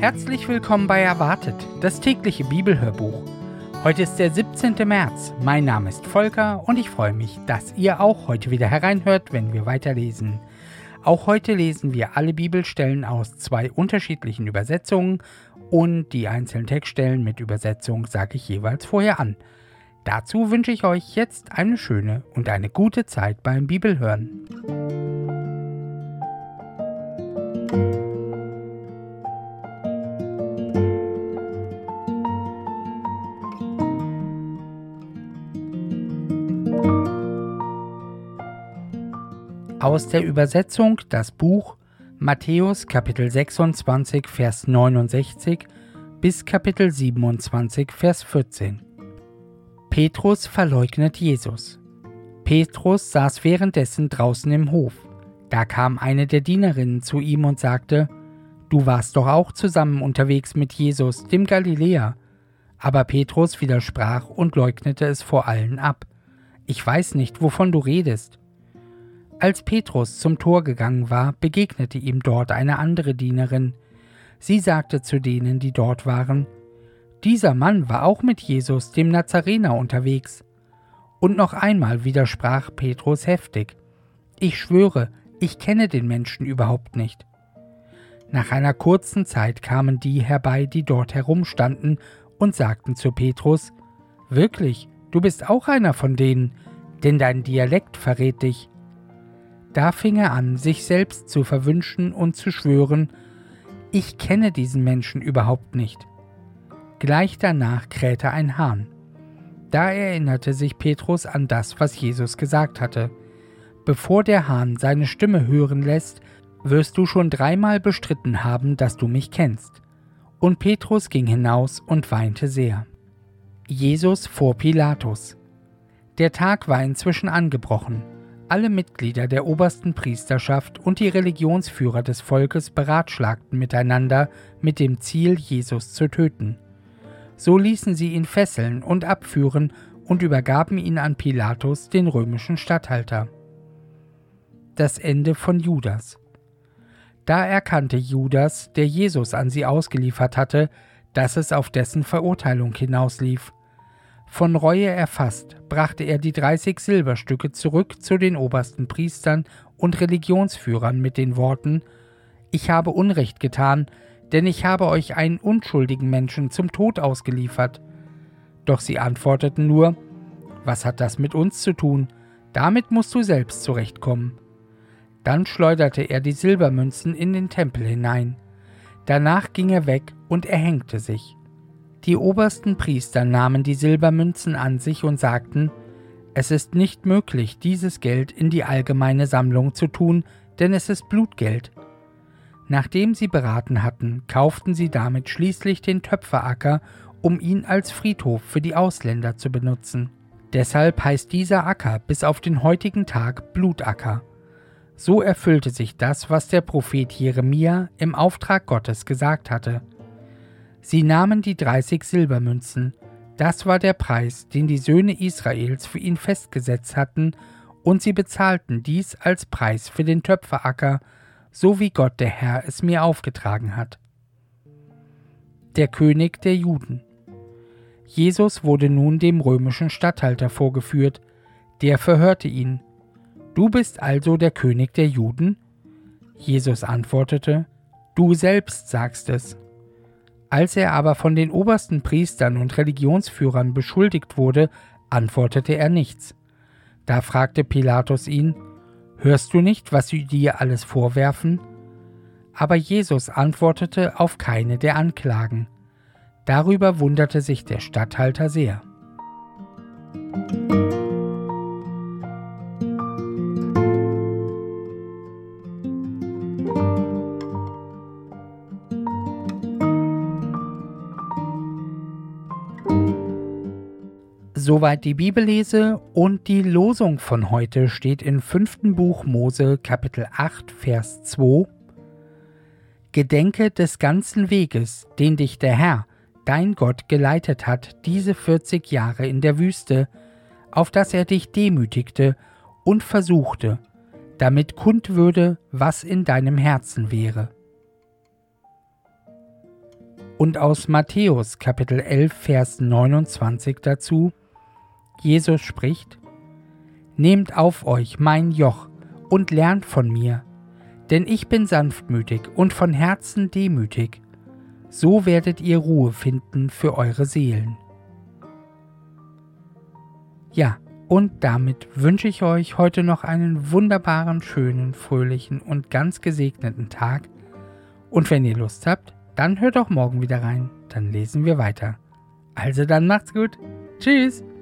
Herzlich willkommen bei Erwartet, das tägliche Bibelhörbuch. Heute ist der 17. März. Mein Name ist Volker und ich freue mich, dass ihr auch heute wieder hereinhört, wenn wir weiterlesen. Auch heute lesen wir alle Bibelstellen aus 2 unterschiedlichen Übersetzungen und die einzelnen Textstellen mit Übersetzung sage ich jeweils vorher an. Dazu wünsche ich euch jetzt eine schöne und eine gute Zeit beim Bibelhören. Aus der Übersetzung das Buch Matthäus Kapitel 26, Vers 69 bis Kapitel 27, Vers 14. Petrus verleugnet Jesus. Petrus saß währenddessen draußen im Hof. Da kam eine der Dienerinnen zu ihm und sagte: »Du warst doch auch zusammen unterwegs mit Jesus, dem Galiläer.« Aber Petrus widersprach und leugnete es vor allen ab. »Ich weiß nicht, wovon du redest.« Als Petrus zum Tor gegangen war, begegnete ihm dort eine andere Dienerin. Sie sagte zu denen, die dort waren: »Dieser Mann war auch mit Jesus, dem Nazarener, unterwegs.« Und noch einmal widersprach Petrus heftig: »Ich schwöre, ich kenne den Menschen überhaupt nicht.« Nach einer kurzen Zeit kamen die herbei, die dort herumstanden, und sagten zu Petrus: »Wirklich, du bist auch einer von denen, denn dein Dialekt verrät dich.« Da fing er an, sich selbst zu verwünschen und zu schwören: »Ich kenne diesen Menschen überhaupt nicht.« Gleich danach krähte ein Hahn. Da erinnerte sich Petrus an das, was Jesus gesagt hatte: »Bevor der Hahn seine Stimme hören lässt, wirst du schon 3-mal bestritten haben, dass du mich kennst.« Und Petrus ging hinaus und weinte sehr. Jesus vor Pilatus. Der Tag war inzwischen angebrochen. Alle Mitglieder der obersten Priesterschaft und die Religionsführer des Volkes beratschlagten miteinander mit dem Ziel, Jesus zu töten. So ließen sie ihn fesseln und abführen und übergaben ihn an Pilatus, den römischen Statthalter. Das Ende von Judas. Da erkannte Judas, der Jesus an sie ausgeliefert hatte, dass es auf dessen Verurteilung hinauslief. Von Reue erfasst, brachte er die 30 Silberstücke zurück zu den obersten Priestern und Religionsführern mit den Worten: »Ich habe Unrecht getan, denn ich habe euch einen unschuldigen Menschen zum Tod ausgeliefert.« Doch sie antworteten nur: »Was hat das mit uns zu tun? Damit musst du selbst zurechtkommen.« Dann schleuderte er die Silbermünzen in den Tempel hinein. Danach ging er weg und erhängte sich. Die obersten Priester nahmen die Silbermünzen an sich und sagten: »Es ist nicht möglich, dieses Geld in die allgemeine Sammlung zu tun, denn es ist Blutgeld.« Nachdem sie beraten hatten, kauften sie damit schließlich den Töpferacker, um ihn als Friedhof für die Ausländer zu benutzen. Deshalb heißt dieser Acker bis auf den heutigen Tag Blutacker. So erfüllte sich das, was der Prophet Jeremia im Auftrag Gottes gesagt hatte. Sie nahmen die 30 Silbermünzen, das war der Preis, den die Söhne Israels für ihn festgesetzt hatten, und sie bezahlten dies als Preis für den Töpferacker, so wie Gott der Herr es mir aufgetragen hat. Der König der Juden. Jesus wurde nun dem römischen Statthalter vorgeführt, der verhörte ihn: »Du bist also der König der Juden?« Jesus antwortete: »Du selbst sagst es.« Als er aber von den obersten Priestern und Religionsführern beschuldigt wurde, antwortete er nichts. Da fragte Pilatus ihn: »Hörst du nicht, was sie dir alles vorwerfen?« Aber Jesus antwortete auf keine der Anklagen. Darüber wunderte sich der Statthalter sehr. Soweit die Bibellese, und die Losung von heute steht im 5. Buch Mose, Kapitel 8, Vers 2. »Gedenke des ganzen Weges, den dich der Herr, dein Gott, geleitet hat, diese 40 Jahre in der Wüste, auf dass er dich demütigte und versuchte, damit kund würde, was in deinem Herzen wäre.« Und aus Matthäus Kapitel 11, Vers 29 dazu: Jesus spricht: Nehmt auf euch mein Joch und lernt von mir, denn ich bin sanftmütig und von Herzen demütig. So werdet ihr Ruhe finden für eure Seelen. Ja, und damit wünsche ich euch heute noch einen wunderbaren, schönen, fröhlichen und ganz gesegneten Tag. Und wenn ihr Lust habt, dann hört auch morgen wieder rein, dann lesen wir weiter. Also dann macht's gut. Tschüss.